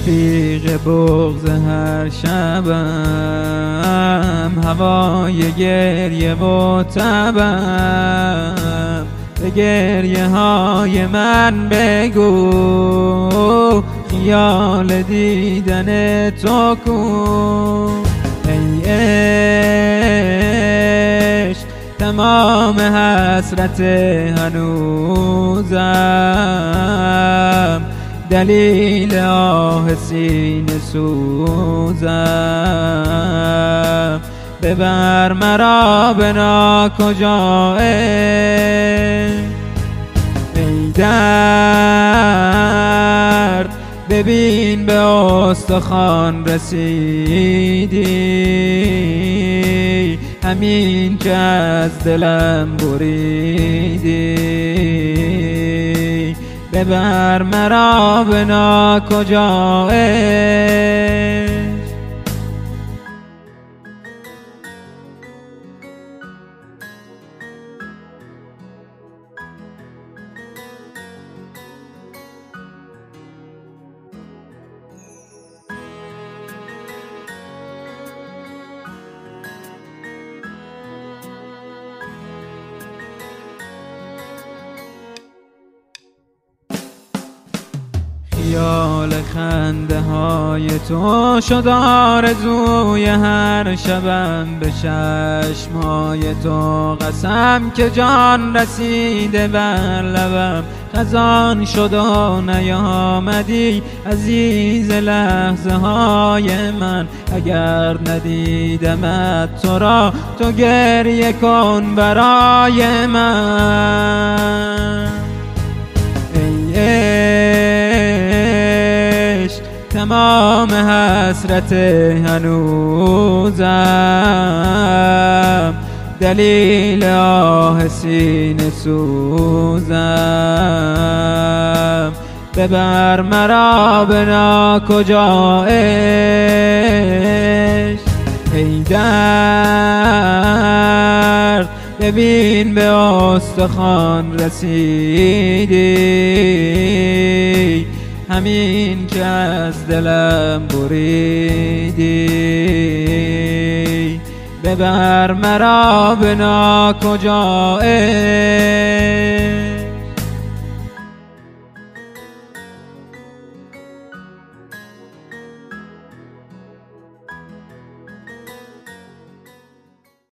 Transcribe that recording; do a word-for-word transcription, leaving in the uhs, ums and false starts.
رفیق بغض هر شبم، هوای گریه و تبم. به گریه های من بگو خیال دیدن تو کو. ای عشق تمام حسرت هنوزم، دلیل آه سینه سوزم. ببر مرا به ناکجا ای درد، ببین به استخوان رسیدی، همین که از دلم بریدی. ببر مرا به ناکجا خیال خنده های تو شد آرزوی هر شبم، به چشمهای تو قسم که جان رسیده بر لبم. خزان شد و نیامدی عزیز لحظه های من، اگر ندیدمت تو را تو گریه کن برای من. تمام حسرت هنوزم، دلیل آه سینه سوزم. ببر مرا به ناکجا عشق ای درد، ببین به استخوان رسیدی، همین که از دلم بریدی. ببر مرا به ناکجا